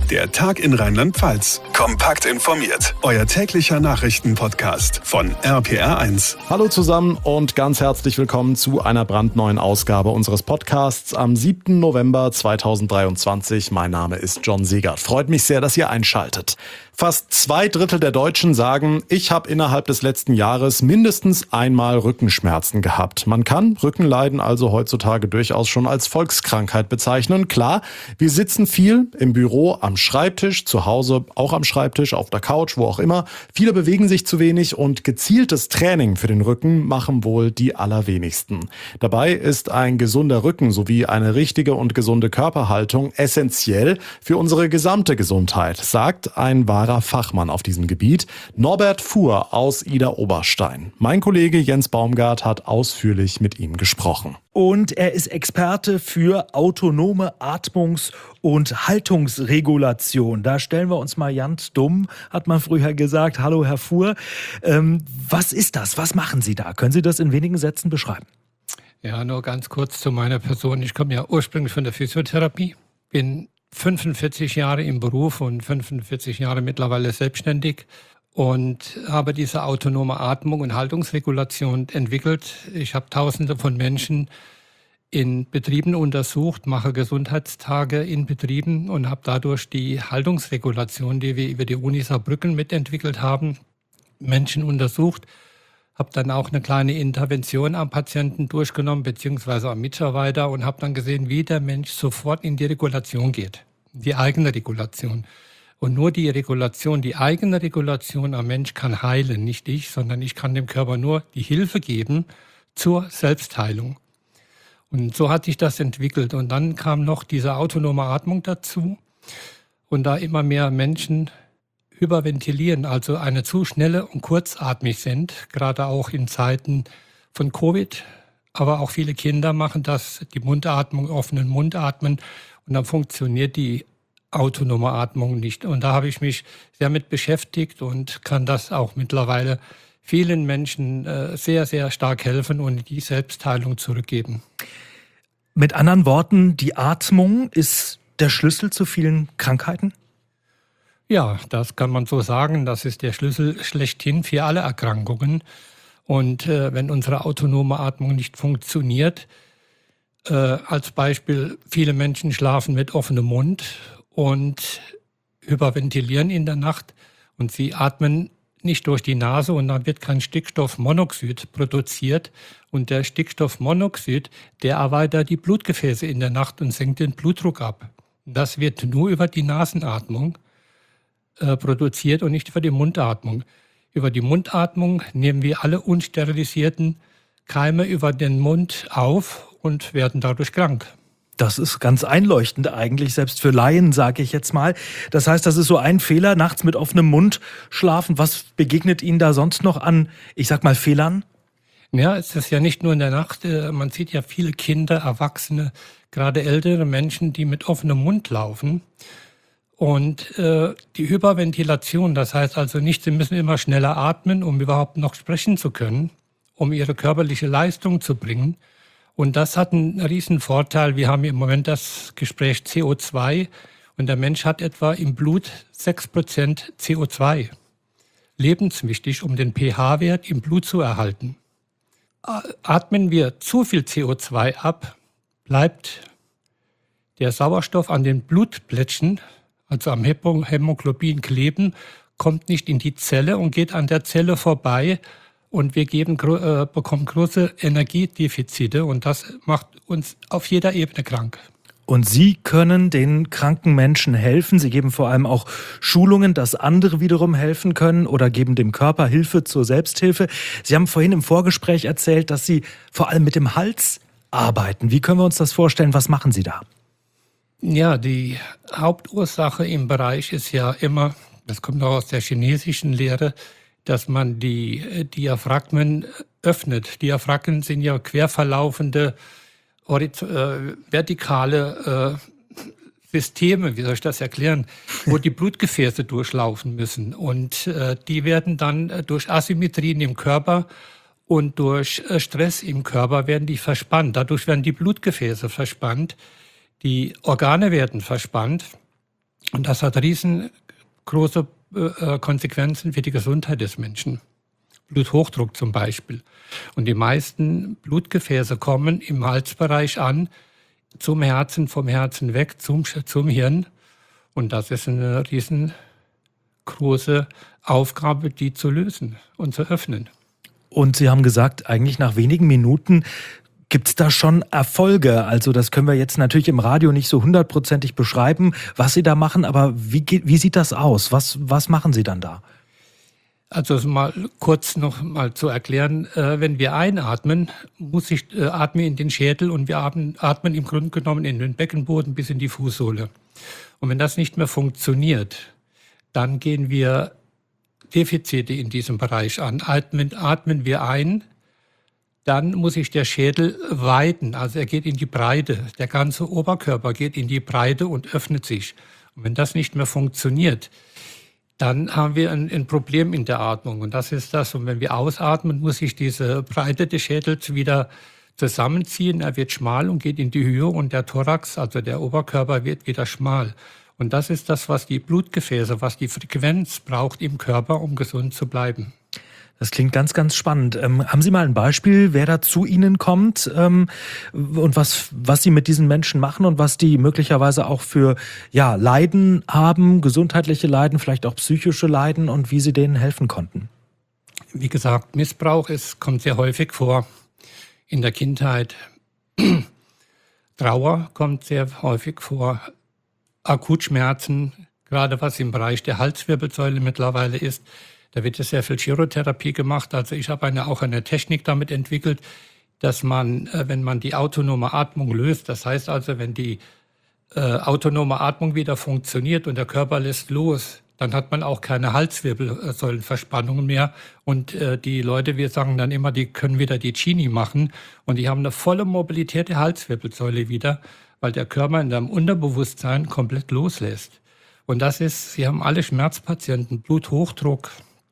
Der Tag in Rheinland-Pfalz. Kompakt informiert. Euer täglicher Nachrichtenpodcast von RPR1. Hallo zusammen und ganz herzlich willkommen zu einer brandneuen Ausgabe unseres Podcasts am 7. November 2023. Mein Name ist John Segert. Freut mich sehr, dass ihr einschaltet. Fast 2/3 der Deutschen sagen, ich habe innerhalb des letzten Jahres mindestens einmal Rückenschmerzen gehabt. Man kann Rückenleiden also heutzutage durchaus schon als Volkskrankheit bezeichnen. Klar, wir sitzen viel im Büro, am Schreibtisch, zu Hause auch am Schreibtisch, auf der Couch, wo auch immer. Viele bewegen sich zu wenig und gezieltes Training für den Rücken machen wohl die allerwenigsten. Dabei ist ein gesunder Rücken sowie eine richtige und gesunde Körperhaltung essentiell für unsere gesamte Gesundheit, sagt ein wahrer Fachmann auf diesem Gebiet, Norbert Fuhr aus Idar-Oberstein. Mein Kollege Jens Baumgart hat ausführlich mit ihm gesprochen. Und er ist Experte für autonome Atmungs- und Haltungsregulation. Da stellen wir uns mal ganz dumm, hat man früher gesagt. Hallo, Herr Fuhr. Was ist das? Was machen Sie da? Können Sie das in wenigen Sätzen beschreiben? Ja, nur ganz kurz zu meiner Person. Ich komme ja ursprünglich von der Physiotherapie, bin 45 Jahre im Beruf und 45 Jahre mittlerweile selbstständig und habe diese autonome Atmung und Haltungsregulation entwickelt. Ich habe Tausende von Menschen in Betrieben untersucht, mache Gesundheitstage in Betrieben und habe dadurch die Haltungsregulation, die wir über die Uni Saarbrücken mitentwickelt haben, Menschen untersucht. Habe dann auch eine kleine Intervention am Patienten durchgenommen, beziehungsweise am Mitarbeiter und habe dann gesehen, wie der Mensch sofort in die Regulation geht, die eigene Regulation. Und nur die Regulation, die eigene Regulation am Mensch kann heilen, nicht ich, sondern ich kann dem Körper nur die Hilfe geben zur Selbstheilung. Und so hat sich das entwickelt. Und dann kam noch diese autonome Atmung dazu. Und da immer mehr Menschen hyperventilieren, also eine zu schnelle und kurzatmig sind, gerade auch in Zeiten von Covid. Aber auch viele Kinder machen das, die Mundatmung, offenen Mund atmen und dann funktioniert die autonome Atmung nicht. Und da habe ich mich sehr mit beschäftigt und kann das auch mittlerweile vielen Menschen sehr, sehr stark helfen und die Selbstheilung zurückgeben. Mit anderen Worten, die Atmung ist der Schlüssel zu vielen Krankheiten? Ja, das kann man so sagen. Das ist der Schlüssel schlechthin für alle Erkrankungen. Und wenn unsere autonome Atmung nicht funktioniert, als Beispiel, viele Menschen schlafen mit offenem Mund und hyperventilieren in der Nacht und sie atmen nicht durch die Nase und dann wird kein Stickstoffmonoxid produziert. Und der Stickstoffmonoxid, der erweitert die Blutgefäße in der Nacht und senkt den Blutdruck ab. Das wird nur über die Nasenatmung produziert und nicht über die Mundatmung. Über die Mundatmung nehmen wir alle unsterilisierten Keime über den Mund auf und werden dadurch krank. Das ist ganz einleuchtend eigentlich, selbst für Laien, sage ich jetzt mal. Das heißt, das ist so ein Fehler, nachts mit offenem Mund schlafen. Was begegnet Ihnen da sonst noch an, ich sag mal, Fehlern? Ja, es ist ja nicht nur in der Nacht. Man sieht ja viele Kinder, Erwachsene, gerade ältere Menschen, die mit offenem Mund laufen. Und die Hyperventilation, das heißt also nicht, sie müssen immer schneller atmen, um überhaupt noch sprechen zu können, um ihre körperliche Leistung zu bringen. Und das hat einen riesen Vorteil. Wir haben im Moment das Gespräch CO2 und der Mensch hat etwa im Blut 6% CO2. Lebenswichtig, um den pH-Wert im Blut zu erhalten. Atmen wir zu viel CO2 ab, bleibt der Sauerstoff an den Blutplättchen, also am Hämoglobin kleben, kommt nicht in die Zelle und geht an der Zelle vorbei. Und wir bekommen große Energiedefizite und das macht uns auf jeder Ebene krank. Und Sie können den kranken Menschen helfen. Sie geben vor allem auch Schulungen, dass andere wiederum helfen können oder geben dem Körper Hilfe zur Selbsthilfe. Sie haben vorhin im Vorgespräch erzählt, dass Sie vor allem mit dem Hals arbeiten. Wie können wir uns das vorstellen? Was machen Sie da? Ja, die Hauptursache im Bereich ist ja immer, das kommt auch aus der chinesischen Lehre, dass man die Diaphragmen öffnet. Diaphragmen sind ja quer verlaufende vertikale Systeme, wie soll ich das erklären, wo die Blutgefäße durchlaufen müssen. Und die werden dann durch Asymmetrien im Körper und durch Stress im Körper werden die verspannt. Dadurch werden die Blutgefäße verspannt, die Organe werden verspannt. Und das hat riesengroße Konsequenzen für die Gesundheit des Menschen. Bluthochdruck zum Beispiel. Und die meisten Blutgefäße kommen im Halsbereich an, zum Herzen, vom Herzen weg, zum Hirn. Und das ist eine riesengroße Aufgabe, die zu lösen und zu öffnen. Und Sie haben gesagt, eigentlich nach wenigen Minuten gibt es da schon Erfolge. Also das können wir jetzt natürlich im Radio nicht so 100%ig beschreiben, was Sie da machen. Aber wie sieht das aus? Was machen Sie dann da? Also mal kurz noch mal zu erklären, wenn wir einatmen, atme in den Schädel und wir atmen im Grunde genommen in den Beckenboden bis in die Fußsohle. Und wenn das nicht mehr funktioniert, dann gehen wir Defizite in diesem Bereich an. Atmen wir ein, dann muss sich der Schädel weiten, also er geht in die Breite. Der ganze Oberkörper geht in die Breite und öffnet sich. Und wenn das nicht mehr funktioniert, dann haben wir ein Problem in der Atmung. Und das ist das. Und wenn wir ausatmen, muss sich diese Breite des Schädels wieder zusammenziehen. Er wird schmal und geht in die Höhe und der Thorax, also der Oberkörper, wird wieder schmal. Und das ist das, was die Blutgefäße, was die Frequenz braucht im Körper, um gesund zu bleiben. Das klingt ganz, ganz spannend. Haben Sie mal ein Beispiel, wer da zu Ihnen kommt und was Sie mit diesen Menschen machen und was die möglicherweise auch für Leiden haben, gesundheitliche Leiden, vielleicht auch psychische Leiden und wie Sie denen helfen konnten? Wie gesagt, Missbrauch kommt sehr häufig vor in der Kindheit. Trauer kommt sehr häufig vor. Akutschmerzen, gerade was im Bereich der Halswirbelsäule mittlerweile ist. Da wird ja sehr viel Chirotherapie gemacht. Also ich habe auch eine Technik damit entwickelt, dass man, wenn man die autonome Atmung löst, das heißt also, wenn die autonome Atmung wieder funktioniert und der Körper lässt los, dann hat man auch keine Halswirbelsäulenverspannungen mehr. Und die Leute, wir sagen dann immer, die können wieder die Gini machen und die haben eine volle Mobilität der Halswirbelsäule wieder, weil der Körper in seinem Unterbewusstsein komplett loslässt. Und das ist, Sie haben alle Schmerzpatienten, Bluthochdruck,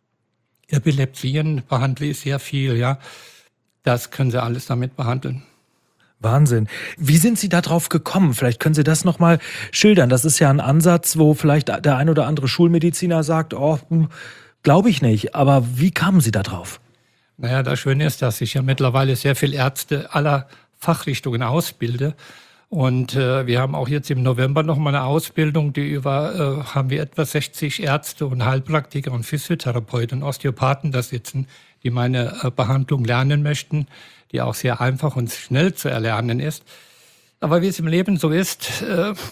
Epilepsien behandle ich sehr viel, ja. Das können Sie alles damit behandeln. Wahnsinn. Wie sind Sie da drauf gekommen? Vielleicht können Sie das nochmal schildern. Das ist ja ein Ansatz, wo vielleicht der ein oder andere Schulmediziner sagt, glaube ich nicht. Aber wie kamen Sie da drauf? Naja, das Schöne ist, dass ich ja mittlerweile sehr viele Ärzte aller Fachrichtungen ausbilde. Und wir haben auch jetzt im November noch mal eine Ausbildung, haben wir etwa 60 Ärzte und Heilpraktiker und Physiotherapeuten und Osteopathen da sitzen, die meine Behandlung lernen möchten, die auch sehr einfach und schnell zu erlernen ist. Aber wie es im Leben so ist,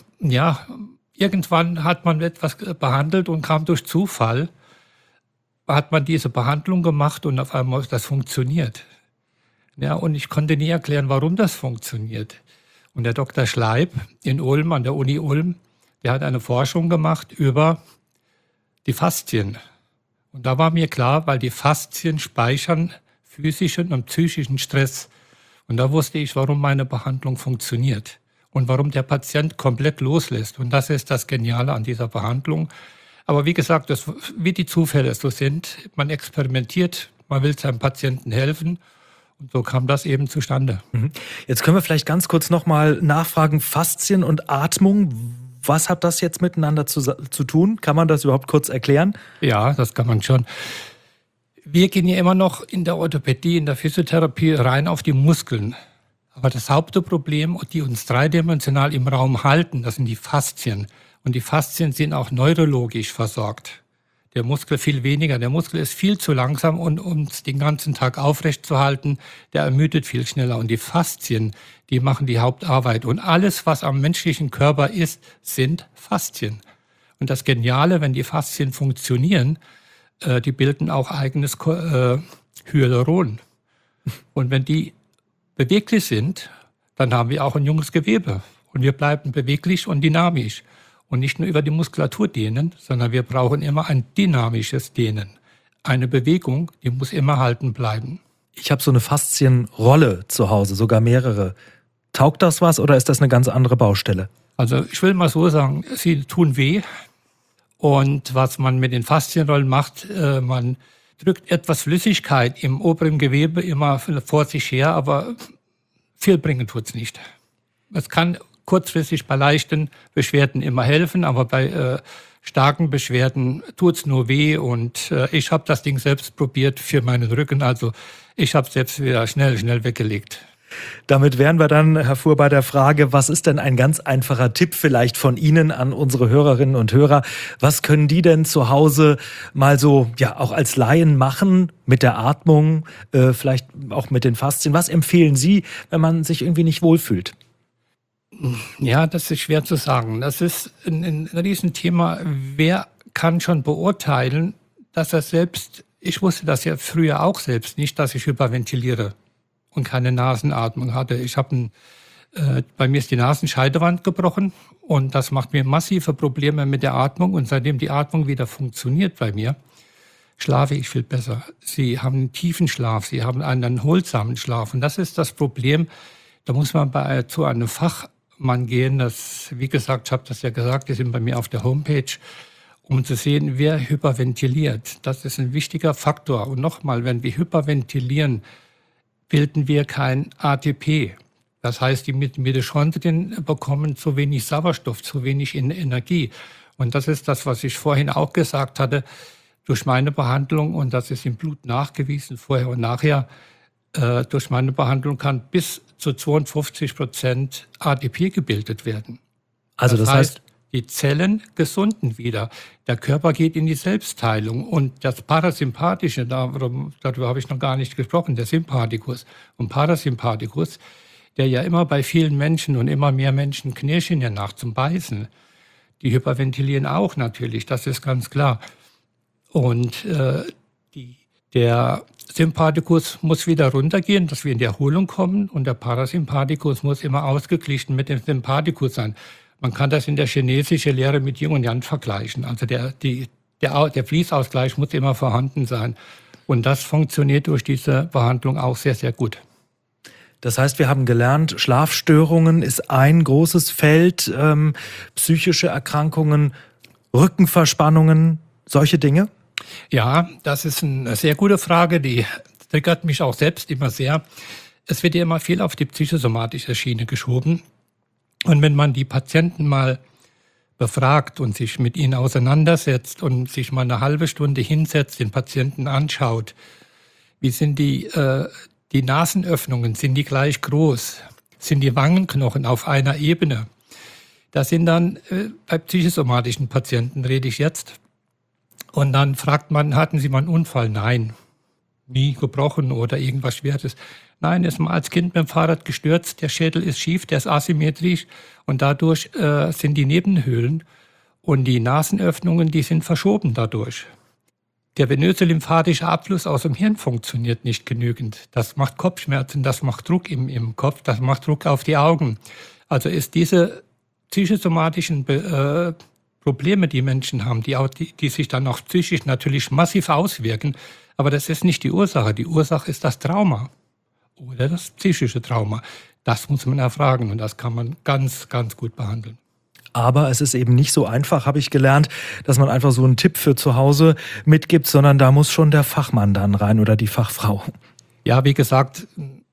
irgendwann hat man etwas behandelt und kam durch Zufall, hat man diese Behandlung gemacht und auf einmal das funktioniert. Ja, und ich konnte nie erklären, warum das funktioniert. Und der Dr. Schleib in Ulm, an der Uni Ulm, der hat eine Forschung gemacht über die Faszien. Und da war mir klar, weil die Faszien speichern physischen und psychischen Stress. Und da wusste ich, warum meine Behandlung funktioniert und warum der Patient komplett loslässt. Und das ist das Geniale an dieser Behandlung. Aber wie gesagt, wie die Zufälle so sind, man experimentiert, man will seinem Patienten helfen. Und so kam das eben zustande. Jetzt können wir vielleicht ganz kurz nochmal nachfragen, Faszien und Atmung, was hat das jetzt miteinander zu tun? Kann man das überhaupt kurz erklären? Ja, das kann man schon. Wir gehen ja immer noch in der Orthopädie, in der Physiotherapie rein auf die Muskeln. Aber das Hauptproblem, die uns dreidimensional im Raum halten, das sind die Faszien. Und die Faszien sind auch neurologisch versorgt. Der Muskel viel weniger. Der Muskel ist viel zu langsam, um uns den ganzen Tag aufrecht zu halten. Der ermüdet viel schneller. Und die Faszien, die machen die Hauptarbeit. Und alles, was am menschlichen Körper ist, sind Faszien. Und das Geniale, wenn die Faszien funktionieren, die bilden auch eigenes Hyaluron. Und wenn die beweglich sind, dann haben wir auch ein junges Gewebe. Und wir bleiben beweglich und dynamisch. Und nicht nur über die Muskulatur dehnen, sondern wir brauchen immer ein dynamisches Dehnen. Eine Bewegung, die muss immer halten bleiben. Ich habe so eine Faszienrolle zu Hause, sogar mehrere. Taugt das was oder ist das eine ganz andere Baustelle? Also ich will mal so sagen, sie tun weh. Und was man mit den Faszienrollen macht, man drückt etwas Flüssigkeit im oberen Gewebe immer vor sich her, aber viel bringen tut's nicht. Es kann kurzfristig bei leichten Beschwerden immer helfen, aber bei starken Beschwerden tut's nur weh. Und ich habe das Ding selbst probiert für meinen Rücken. Also ich habe es selbst wieder schnell weggelegt. Damit wären wir dann, Herr Fuhr, bei der Frage, was ist denn ein ganz einfacher Tipp vielleicht von Ihnen an unsere Hörerinnen und Hörer? Was können die denn zu Hause mal so, ja, auch als Laien machen mit der Atmung, vielleicht auch mit den Faszien? Was empfehlen Sie, wenn man sich irgendwie nicht wohlfühlt? Ja, das ist schwer zu sagen. Das ist ein Riesenthema. Wer kann schon beurteilen, dass er selbst, ich wusste das ja früher auch selbst nicht, dass ich hyperventiliere und keine Nasenatmung hatte. Bei mir ist die Nasenscheidewand gebrochen und das macht mir massive Probleme mit der Atmung. Und seitdem die Atmung wieder funktioniert bei mir, schlafe ich viel besser. Sie haben einen tiefen Schlaf, Sie haben einen erholsamen Schlaf. Und das ist das Problem. Da muss man zu einem Fachmann gehen. Wie gesagt, ich habe das ja gesagt, die sind bei mir auf der Homepage, um zu sehen, wer hyperventiliert. Das ist ein wichtiger Faktor. Und nochmal, wenn wir hyperventilieren, bilden wir kein ATP. Das heißt, die Mitochondrien bekommen zu wenig Sauerstoff, zu wenig Energie. Und das ist das, was ich vorhin auch gesagt hatte, durch meine Behandlung, und das ist im Blut nachgewiesen, vorher und nachher, durch meine Behandlung kann bis zu 52% ATP gebildet werden. Also das heißt, die Zellen gesunden wieder. Der Körper geht in die Selbstheilung. Und das Parasympathische, darüber habe ich noch gar nicht gesprochen, der Sympathikus und Parasympathikus, der ja immer bei vielen Menschen und immer mehr Menschen knirschen ja nach zum Beißen. Die hyperventilieren auch natürlich, das ist ganz klar. Und der Sympathikus muss wieder runtergehen, dass wir in die Erholung kommen. Und der Parasympathikus muss immer ausgeglichen mit dem Sympathikus sein. Man kann das in der chinesischen Lehre mit Yin und Yang vergleichen. Also der Fließausgleich muss immer vorhanden sein. Und das funktioniert durch diese Behandlung auch sehr, sehr gut. Das heißt, wir haben gelernt, Schlafstörungen ist ein großes Feld, psychische Erkrankungen, Rückenverspannungen, solche Dinge? Ja, das ist eine sehr gute Frage, die triggert mich auch selbst immer sehr. Es wird ja immer viel auf die psychosomatische Schiene geschoben. Und wenn man die Patienten mal befragt und sich mit ihnen auseinandersetzt und sich mal eine halbe Stunde hinsetzt, den Patienten anschaut, wie sind die Nasenöffnungen, sind die gleich groß? Sind die Wangenknochen auf einer Ebene? Das sind dann, bei psychosomatischen Patienten rede ich jetzt, und dann fragt man, hatten Sie mal einen Unfall? Nein. Nie gebrochen oder irgendwas Schweres? Nein, ist mal als Kind mit dem Fahrrad gestürzt, der Schädel ist schief, der ist asymmetrisch und dadurch sind die Nebenhöhlen und die Nasenöffnungen, die sind verschoben dadurch. Der venöse lymphatische Abfluss aus dem Hirn funktioniert nicht genügend. Das macht Kopfschmerzen, das macht Druck im Kopf, das macht Druck auf die Augen. Also ist diese psychosomatischen Probleme, die Menschen haben, die sich dann auch psychisch natürlich massiv auswirken, aber das ist nicht die Ursache. Die Ursache ist das Trauma oder das psychische Trauma. Das muss man erfragen und das kann man ganz, ganz gut behandeln. Aber es ist eben nicht so einfach, habe ich gelernt, dass man einfach so einen Tipp für zu Hause mitgibt, sondern da muss schon der Fachmann dann rein oder die Fachfrau. Ja, wie gesagt,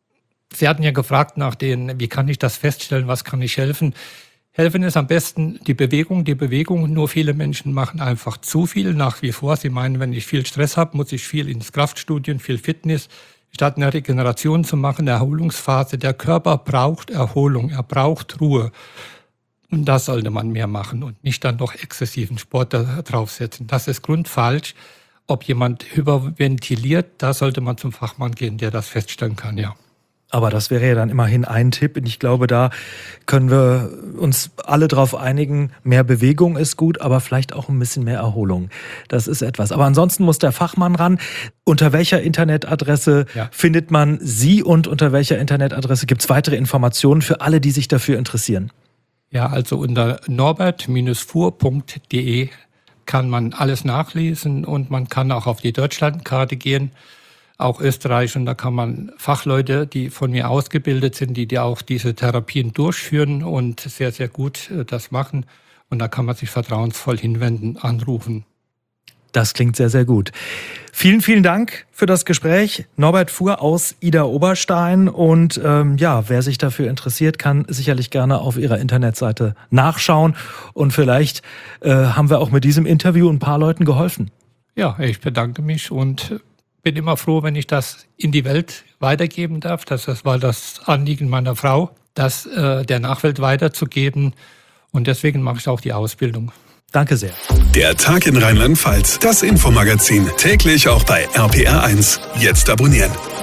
Sie hatten ja gefragt wie kann ich das feststellen, was kann ich helfen? Helfen ist am besten die Bewegung. Nur viele Menschen machen einfach zu viel nach wie vor. Sie meinen, wenn ich viel Stress habe, muss ich viel ins Kraftstudio, viel Fitness, statt eine Regeneration zu machen, eine Erholungsphase. Der Körper braucht Erholung, er braucht Ruhe. Und das sollte man mehr machen und nicht dann noch exzessiven Sport da draufsetzen. Das ist grundfalsch. Ob jemand hyperventiliert, da sollte man zum Fachmann gehen, der das feststellen kann, ja. Aber das wäre ja dann immerhin ein Tipp. Und ich glaube, da können wir uns alle drauf einigen, mehr Bewegung ist gut, aber vielleicht auch ein bisschen mehr Erholung. Das ist etwas. Aber ansonsten muss der Fachmann ran. Unter welcher Internetadresse findet man Sie und unter welcher Internetadresse gibt es weitere Informationen für alle, die sich dafür interessieren? Ja, also unter norbert-fuhr.de kann man alles nachlesen und man kann auch auf die Deutschlandkarte gehen, auch Österreich, und da kann man Fachleute, die von mir ausgebildet sind, die auch diese Therapien durchführen und sehr, sehr gut das machen. Und da kann man sich vertrauensvoll hinwenden, anrufen. Das klingt sehr, sehr gut. Vielen, vielen Dank für das Gespräch. Norbert Fuhr aus Idar-Oberstein. Und wer sich dafür interessiert, kann sicherlich gerne auf Ihrer Internetseite nachschauen. Und vielleicht haben wir auch mit diesem Interview ein paar Leuten geholfen. Ja, ich bedanke mich und bin immer froh, wenn ich das in die Welt weitergeben darf. Das war das Anliegen meiner Frau, das der Nachwelt weiterzugeben. Und deswegen mache ich auch die Ausbildung. Danke sehr. Der Tag in Rheinland-Pfalz, das Infomagazin, täglich auch bei RPR1. Jetzt abonnieren.